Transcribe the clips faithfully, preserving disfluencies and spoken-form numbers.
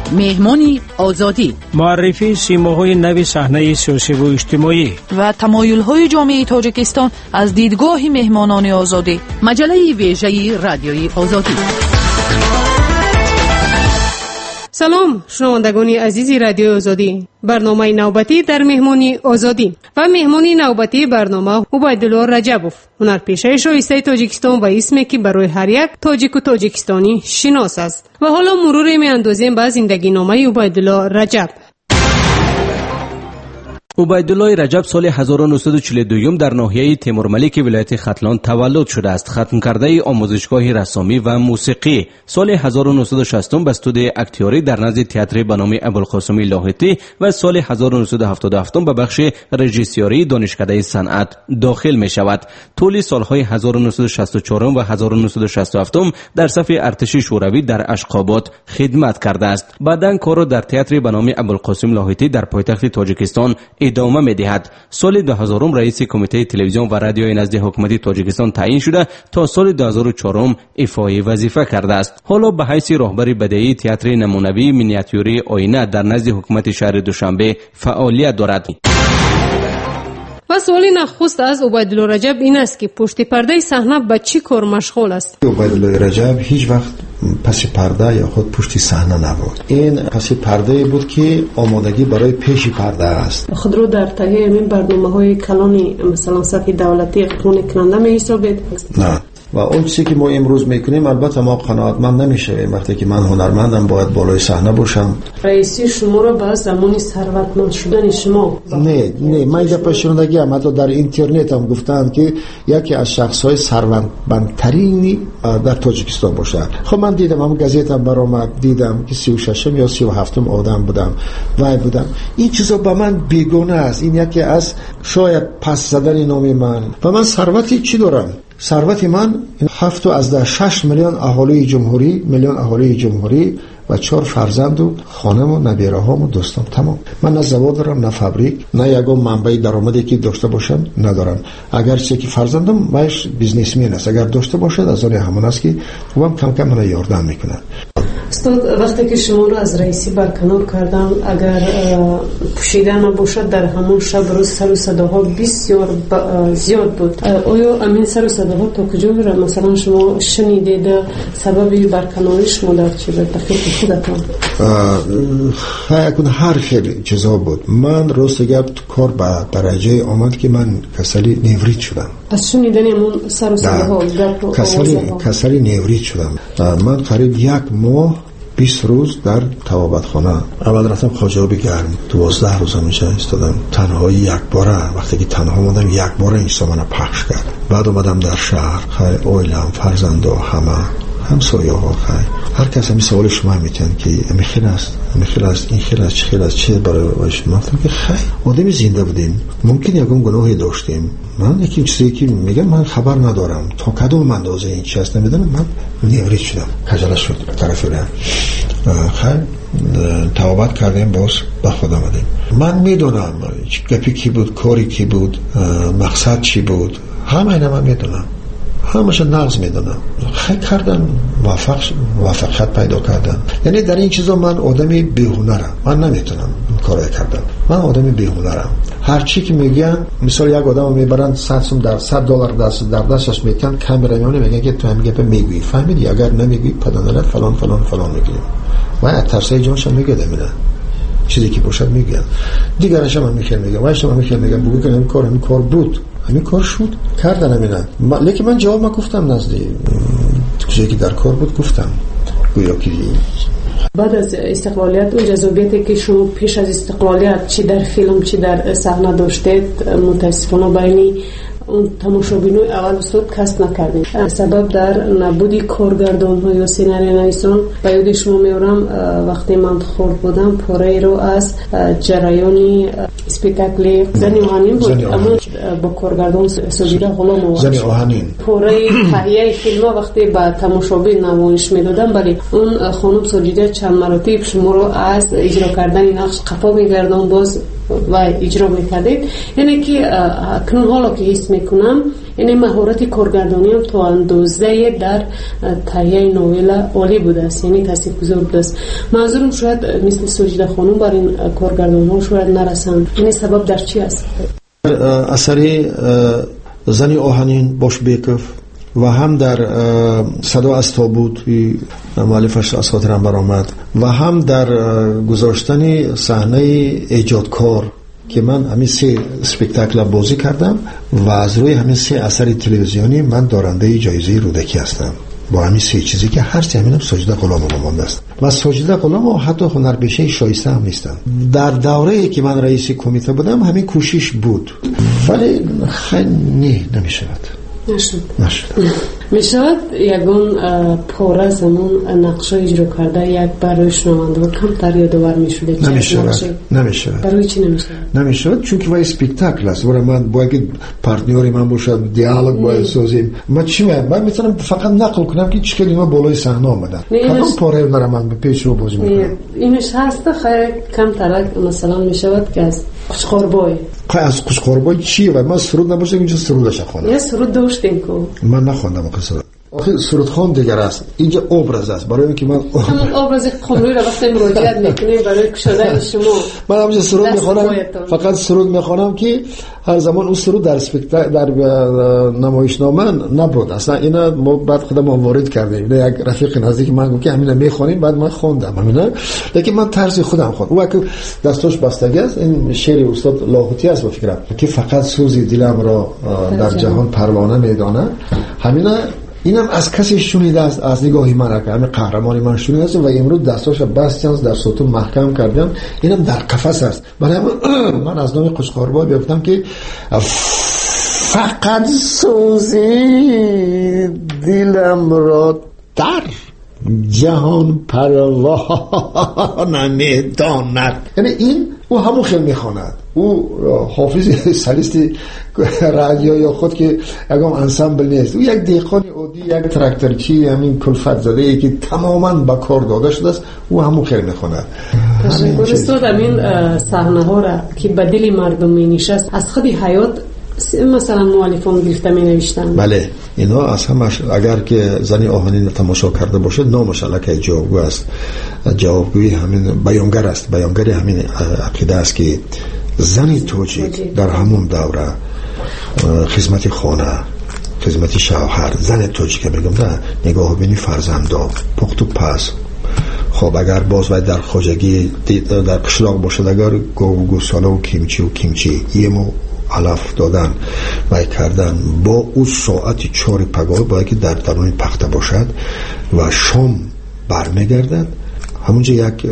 مهمانی آزادی، معرفی سیماهای نوی صحنه سیاسی و اجتماعی و تمایل‌های جامعه تاجیکستان از دیدگاه مهمانان آزادی. مجله ویژه رادیوی آزادی. سلام شنوندگان عزیزی رادیو آزادی. برنامه نوبتی در مهمانی آزادی و مهمانی نوبتی برنامه عبیدالله رجبوف، هنرپیشه شایسته تاجیکستان و اسمی که برای هر یک تاجیک و تاجیکستانی شناس است. و حالا مرور میاندازیم به زندگی نامه عبیدالله رجب. عبیدالله رجب سال هزار و نهصد و چهل و دو در ناحیه تیمورملیک ولایت ختلان تولد شده است. ختم کرده آموزشگاه رسامی و موسیقی. سال هزار و نهصد و شصت به استودیوی اکتیاری در نزد تئاتر به نام ابوالقاسم لاهیتی و سال هزار و نهصد و هفتاد و هفت به بخش رژیسوری دانشکده صنعت داخل می شود. طول سالهای هزار و نهصد و شصت و چهار و هزار و نهصد و شصت و هفت در صف ارتش شوروی در اشخاباد خدمت کرده است. بعداً کار را در تئاتر به نام ابوالقاسم لاهیتی در پایتخت تاجیکستان ادامه می‌دهد. سال دو هزار رئیس کمیته تلویزیون و رادیوی نزد حکومت تاجیکستان تعیین شده تا سال دو هزار و چهار ایفای وظیفه کرده است. حالا به حیث راهبر بدهی تئاتر نمونوی مینیاتوری آینه در نزد حکومت شهر دوشنبه فعالیت دارد. و سوال نخست از عبیدالله رجب این است که پشت پرده صحنه به چی کار مشغول است؟ عبیدالله رجب هیچ وقت پس پرده یا خود پشت صحنه نبود. این پس پرده بود که آمادگی برای پیش پرده است. خود رو در تهیه این برنامه‌های کلانی مثلا صفی دولتی قانون کننده می حسابید؟ نه. و اون چیزی که ما امروز میکنیم البته ما قناعتمند نمیشویم وقتی که من هنرمندم باید بالای صحنه باشم. رئیسی شما رو به زمانی ثروتمند شدن شما نه نه من یه پشوندگی هم حتی در اینترنت هم گفتن که یکی از شخص‌های ثروتمندترین در تاجیکستان باشه. خب من دیدم هم گازیت هم برآمد دیدم که سی و ششم یا سی و هفتم آدم بودم وای بودم. این چیزا به من بیگانه است. این یکی از شاید پس زدن نام من و من ثروتی چی دارم؟ ثروت من هفت و از ده شش میلیون اهالی جمهوری میلیون اهالی جمهوری و چهار فرزند و خانم و نبیره هام و دوستم تمام. من نه زبان دارم نه فابریک نه یگان منبع درآمدی که داشته باشم ندارم. اگر چه که فرزندم ماش بیزنسمن است اگر داشته باشد از آن همون است که خوبم کم کم من یاردم میکنه. استاد وقتی که شما رو از رئیسی برکنار کردن اگر پوشیده نباشد در همون شب روز سر و صداها بسیار زیاد بود. آیا امین سر و صداها تا کجا را مثلا شما شنیدید؟ سبب برکناری شما در چی بود؟ فکر خودتان یکون هر خیلی چیزا بود. من روز گپ کار به درجه آمد که من کسلی نیورید شدم. از شنیدن همون سر و صداها کسلی کسلی نیورید شدم. من قریب یک ماه بیست روز در توابت خانه اول رفتم خاجابی گرم دوازده روز همیشه ایستادم تنهایی یک باره. وقتی که تنها ماندم یک باره اینستا منو پخش کرد. بعد اومدم در شهر خیلی اویلم فرزندا همه همسایه ها خیلی هر کس همی سوال شما میتن که امی خیل است امی خیل است این خیل است چه خیل است چه برای شما گفتم که خیلی آدمی زنده بودیم ممکن یکم گناهی داشتیم. من یکی چیزی که میگم من خبر ندارم تا کدوم اندازه این چی است نمیدونم. من نیورید شدم خجالت شد طرف رم خیلی توبت کردیم باز به خود آمدیم. من میدونم گپی کی بود کاری کی بود مقصد چی بود همه اینا من میدونم همش نقض میدونم. خیلی کردن موفق موفقیت پیدا کردن. یعنی در این چیزا من آدمی بی‌هنرم. من نمیتونم این کارو کردن. من آدمی بی‌هنرم. هر چی که میگن مثلا یک آدمو میبرن صد سوم در صد دلار دست در دستش میکنن کامرا میونه میگن که تو هم گپ میگی فهمیدی اگر نمیگی پدانلت فلان فلان فلان میگی و اترسای جونش میگه دمیدن چیزی که باشد میگن دیگرش هم میخوام میگم وایش هم میخوام میگم بگو که این کار این کار بود همین کار شد کردن همینا. لیکن من جواب ما گفتم نزدی چیزی که در کار بود گفتم گویا که بعد از استقلالیت و جذابیتی که شما پیش از استقلالیت چی در فیلم چی در صحنه داشتید متاسفانه بینی اون تماشابینوی اول استاد کسب نکردیم. سبب در نبودی کارگردان ها یا سیناریونیستان. به یاد شما میارم وقتی من خورد بودم پاره رو از جریانی اسپیتاکل زنی آهنین بود اما با کارگردان سجیده غلام بود. زنی آهنین پاره تهیه فیلم وقتی به تماشابین نمایش میدادم ولی اون خانم سجیده چند مراتب شما رو از اجرا کردن نقش قفا میگردان باز و اجرا میکردید. یعنی که کنون حالا که حس میکنم این مهارت کارگردانی هم تا اندازه در تهیه نویل عالی بوده است، یعنی تاثیرگذار بوده است. منظورم شاید مثل سوجده خانم بر این کارگردانان شاید نرسند. این سبب در چی است؟ اثری زنی آهنین باشبیکوف و هم در صدا از تابوت مؤلفش از خاطرم برآمد و هم در گذاشتن صحنه ایجادکار که من همین سه اسپکتاکل بازی کردم و از روی همین سه اثر تلویزیونی من دارنده جایزه رودکی هستم با همین سه چیزی که هر سه همینم ساجده غلام مانده است و ساجده غلام حتی هنرپیشه شایسته هم نیستن. در دوره‌ای که من رئیس کمیته بودم همین کوشش بود ولی خیلی نمیشود نشد نشد میشود یگان پاره زمان نقشه اجرا کرده یک برای شنونده کمتر یادآور میشود؟ نمیشود نمیشود برای چی نمیشود؟ نمیشود چون که وای اسپکتاکل است و من باید پارتنری من باشد دیالوگ باید سازیم. من چی میگم من میتونم فقط نقل کنم که چه کلمه بالای صحنه آمدن کدام پاره برای من به پیش رو بازی میکنم. اینش هست خیلی کمتر مثلا میشود که از قشقاربای از قشقاربای چیه و من سرود نباشه اینجا سرودش خوانم. یه سرود داشتین کو من نخوندم آخه سرود. آخه سرودخوان دیگر است اینجا ابراز است برای اینکه من همون ابراز خمری رو وقتی مراجعت میکنیم برای کشادن شما من همینجا سرود میخوانم فقط سرود میخوانم که هر زمان اون سرود در اسپکتاکل در نمایشنامه نبود اصلا اینا ما بعد خودم وارد کردیم یک رفیق نزدیک من گفت که همینا میخوانیم بعد من خواندم همینا لیکن من طرز خودم خواندم اون وقت دستش بستگی است. این شعر استاد لاهوتی است به فکرم که فقط سوزی دلم را در جهان پروانه میدانه همینا اینم از کسی شنیده است از نگاهی من که همین قهرمانی من شنیده است و امروز دستاش بستیان در ستون محکم کردم اینم در قفس است. برای من از نام قشقاربای بیافتم که فقط سوزی دلم را در جهان پروانه میداند. یعنی این او همون خیلی میخواند او حافظ سلیست رادیو یا خود که یکم انسامبل نیست او یک دیقانی عادی یک تراکتورچی همین کلفت زده ای که تماما به کار داده شده است او همون خیلی میخواند. استاد همین صحنه ها را که به دل مردم می نشست از خود حیات مثلا مؤلفان گرفته می نوشتن. بله اینا از همش اگر که زنی آهنین تماشا کرده باشه نامش الکی جوابگو است. جوابگوی همین بیانگر است. بیانگر همین عقیده است که زنی توجیک در همون دوره خدمت خانه خدمت شوهر زن توجیک میگم نه نگاه بینی فرزندا پخت و پس خب اگر باز باید در خواجگی در قشلاق باشد اگر گو گوساله و کیمچی و کیمچی یه مو علف دادن و کردن با اون ساعت چهار پگاه باید که در درون پخته باشد و شام برمیگردد. همونجا یک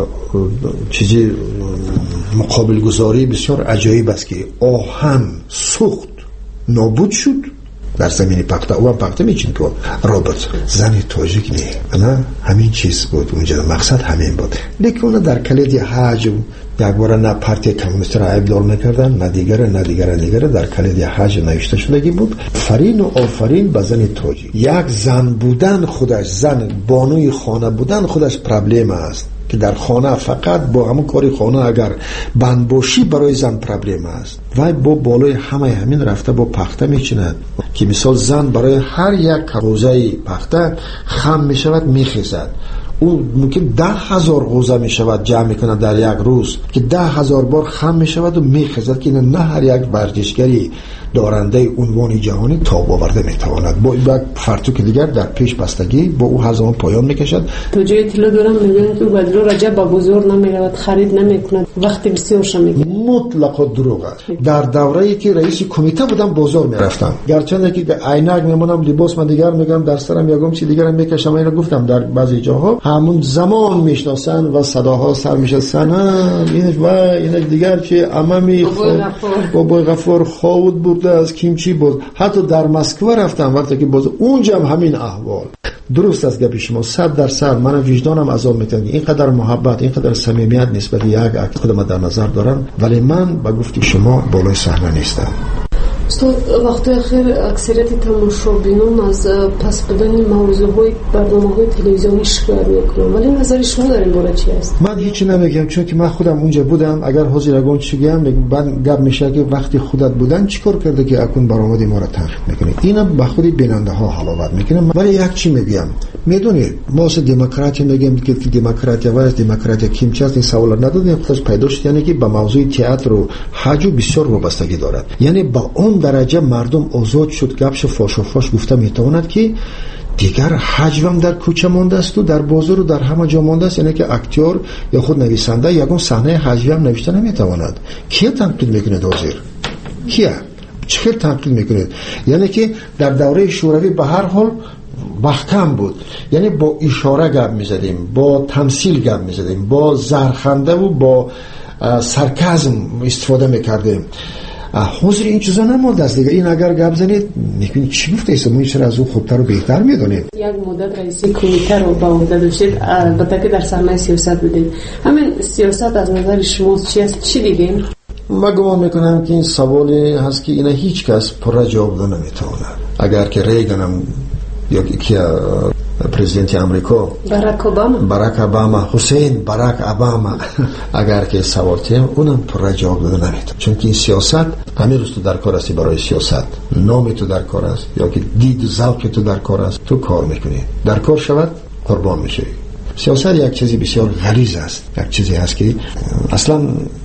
چیزی مقابل گذاری بسیار عجایب است که آهن سوخت نابود شد در زمین پخته او هم پخته میچین که رابط زنی تاجیک نه نه همین چیز بود اونجا مقصد همین بود. لیکن اونا در کلید حج یک بار نه پارتی کمونیست را عیب دار نکردن نه دیگر نه دیگر دیگر در کلید حج نوشته شدگی بود فرین و آفرین به زن تاجیک. یک زن بودن خودش زن بانوی خانه بودن خودش پرابلم است که در خانه فقط با همون کاری خانه اگر بند باشی برای زن پرابلم است و با بالای همه همین رفته با پخته میچیند که مثال زن برای هر یک روزه پخته خم میشود میخیزد او ممکن ده هزار غوزه می شود جمع می کند در یک روز که ده هزار بار خم می شود و می خیزد که نه هر یک ورزشگری دارنده عنوان جهانی تاب آورده می تواند. با یک فرتوک دیگر در پیش بستگی با او هر زمان پایان می کشد. تو جای اطلاع دارم میگن تو بدرو رجب با بزرگ نمی رود خرید نمی کند وقتی بسیار شمیگه مطلقا دروغ است. در دوره‌ای که رئیس کمیته بودم بازار می رفتم گرچند که عینک میمونم لباس من دیگر میگم در سرم یگم چی دیگرم میکشم اینو گفتم در بعضی جاها همون زمان میشناسن و صداها سر میشه سنم این و این دیگر که عممی بابای غفار خاود برده از کیمچی بود. حتی در مسکو رفتم وقتی که باز اونجا هم همین احوال. درست است گپی شما صد درصد من وجدانم عذاب میکنه اینقدر محبت اینقدر صمیمیت نسبت یک عقد خودم در نظر دارم ولی من با گفتی شما بالای صحنه نیستم. استاد وقتی اخیر اکثریت تماشابینان از پس بدن موضوعهای برنامه‌های تلویزیونی شکایت میکنن، ولی نظر شما در این باره چی است؟ من هیچی نمیگم، چون که من خودم اونجا بودم. اگر حاضر اگون چی بگم بعد گپ میشه که وقتی خودت بودن چیکار کرده که اكون برآمد ما را تنقید میکنی. اینا به خود بیننده ها حلاوت میکنه. ولی یک چی میگم، میدونید ما از دموکراسی میگیم که دموکراسی و دموکراسی کیم چیست، این سوال ندادیم خودش پیدا شد، یعنی که به موضوع تئاتر و حج بسیار وابستگی دارد. یعنی با اون درجه مردم آزاد شد، گپش فاش و فاش گفته میتواند که دیگر حجم در کوچه مانده است و در بازار و در همه جا مانده است. یعنی که اکتور یا خود نویسنده یگون صحنه حجم نوشته نمیتواند. کیه تنقید میکنه حاضر؟ کیه؟ چه تنقید میکنه؟ یعنی که در دوره شوروی به هر حال محکم بود، یعنی با اشاره گپ میزدیم، با تمثیل گپ میزدیم، با زرخنده و با سرکزم استفاده میکردیم. حاضر این چیزا نمونده است دیگه. این اگر گپ زنید میگین چی گفته است، ما چرا از او خوبتر و بهتر میدونید. یک مدت رئیس کمیته رو با عهده داشتید، البته که در صحنه سیاست بودید. همین سیاست از نظر شما چی است؟ چی دیگه؟ من گمان میکنم که این سوالی هست که اینا هیچ کس پر جواب دادن نمیتونه. اگر که ریگن هم یا که پرزیدنت امریکا باراک اوباما باراک اوباما حسین باراک اوباما اگر که سوال تیم اونم پر جواب دادن نمیتونه، چون که این سیاست همین روز تو در کار هستی. برای سیاست نام تو در کار است یا که دید و ذوق تو در کار است، تو کار میکنی، در کار شود قربان میشی. سیاست یک چیزی بسیار غلیظ است، یک چیزی هست که اصلا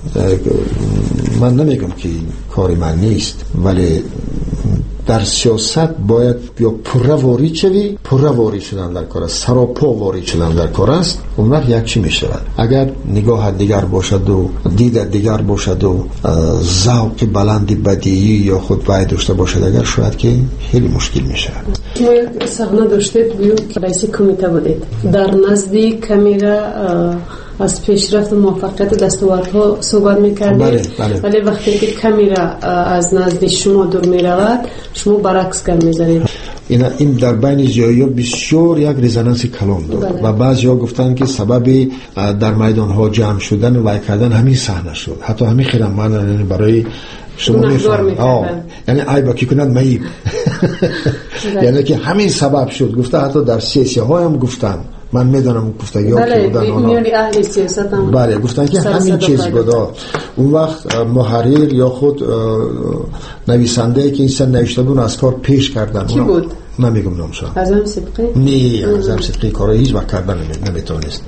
من نمیگم که کاری من نیست، ولی در سیاست باید یا پره وارد شوی، پره وارد شدن در کار است، سراپا وارد شدن در کار است. اون وقت یک چی می شود؟ اگر نگاه دیگر باشد و دید دیگر باشد و ذوق بلند بدیعی یا خود باید داشته باشد، اگر شاید که خیلی مشکل می شود. شما یک صحنه داشتید، بیود که رئیس کمیته بودید، در نزد کامیرا از پیشرفت و موفقیت دستاوردها صحبت می‌کردید. بله، بله. ولی وقتی که کامیرا از نزد شما دور می‌رود، شما برعکس کار می‌ذارید. این این در بین جایی بسیار یک رزونانس کلام داشت. بله. و بعضی‌ها گفتن که سبب در میدان‌ها جمع شدن و وای کردن همین صحنه شد. حتی همین خیرم من برای شما می‌فهمم، یعنی ای با کی کند میب یعنی که همین سبب شد. گفته حتی در سیاسی‌ها هم گفتن، من میدونم گفتگی ها که بودن اونا، میانی اهل سیاست هم بله گفتن که همین چیز بوده. اون وقت محرر یا خود نویسنده که این سن نوشته بود از کار پیش کردن. کی بود؟ نمیگم نامشو. اعظم صدقی؟ نه، اعظم صدقی کارو هیچ وقت کردن نمیتونست.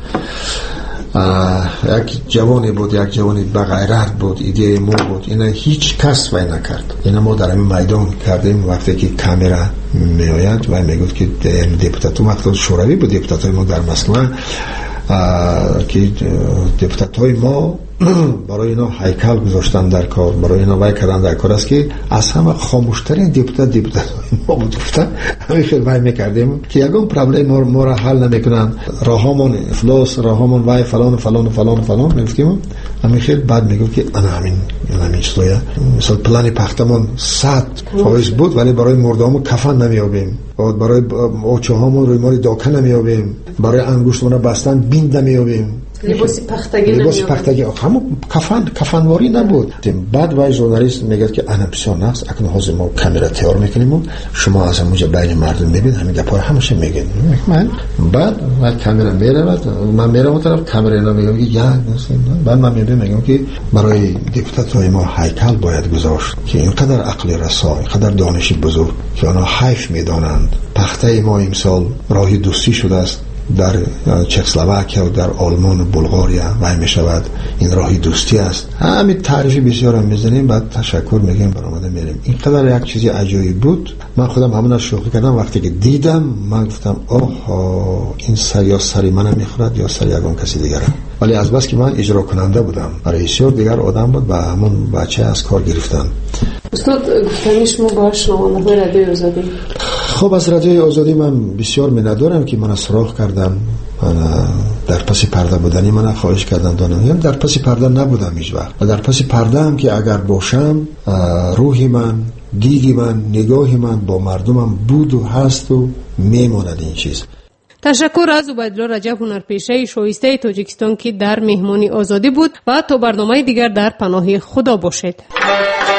یک جوانی بود، یک جوانی با غیرت بود، ایده مو بود. اینا هیچ کس وای نکرد. اینا ما در این میدان کردیم. وقتی که کامرا میآید و میگفت که دپوتات وقت شوروی بود، دپوتات ما در مسکو که دپوتات های ما برای اینا هیکل گذاشتن در کار، برای اینا وای کردن در کار است که از همه خاموشترین دپوتات دپوتات ما بود. گفتن همین خیلی وای میکردیم که یگان پرابلم ما, ما را حل نمیکنن، راهامون افلاس، راهامون وای فلان فلان فلان فلان میگفتیم. همین خیلی بعد میگفت که انا همین همین چیزا مثلا پلان پختمون صد فایز بود، ولی برای مردامون کفن نمیابیم، برای اوچه هامون روی ماری داکه نمیابیم، برای انگشتمون بستن بیند نمیابیم، لباس پختگی لباس پختگی همون کفن کفنواری نبود. بعد وای ژورنالیست میگه که انا بسیار نقص اکنون حاضر ما کامرا تیار میکنیم و شما از اونجا بین مردم میبینید همین گپا همیشه میگن. من بعد وقت کامرا میره، من میرم اون طرف کامرا اینا میگم که یا بعد من میبینم میگم که برای دپوتات‌های ما هیکل باید گذاشت که اینقدر عقل رسا، اینقدر دانش بزرگ که آنها حیف میدانند. پخته ما امسال راهی دوستی شده است در چکسلواکیا و در آلمان و بلغاریا وای می شود. این راهی دوستی است. همین تعریفی بسیار هم میزنیم، بعد تشکر میگیم برآمده میریم. اینقدر یک چیزی عجیبی بود. من خودم همون شوخی کردم وقتی که دیدم، من گفتم آها این سر یا سری منم میخورد یا سر یگان کسی دیگره. ولی از بس که من اجرا کننده بودم، رئیسیور دیگر آدم بود و همون بچه از کار گرفتن. استاد گفتنی شما باش شنونده رادیو آزادی. خب از رادیو آزادی من بسیار منندارم که من سراغ کردم. در پس پرده بودنی من خواهش کردم دانم در پس پرده نبودم هیچ وقت و در پس پرده هم که اگر باشم روحی من، دیدی من، نگاهی من با مردمم بود و هست و میماند این چیز. تشکر از عبیدالله رجب هنرپیشه شایسته تاجیکستان که در مهمانی آزادی بود و تا برنامه دیگر در پناه خدا باشید.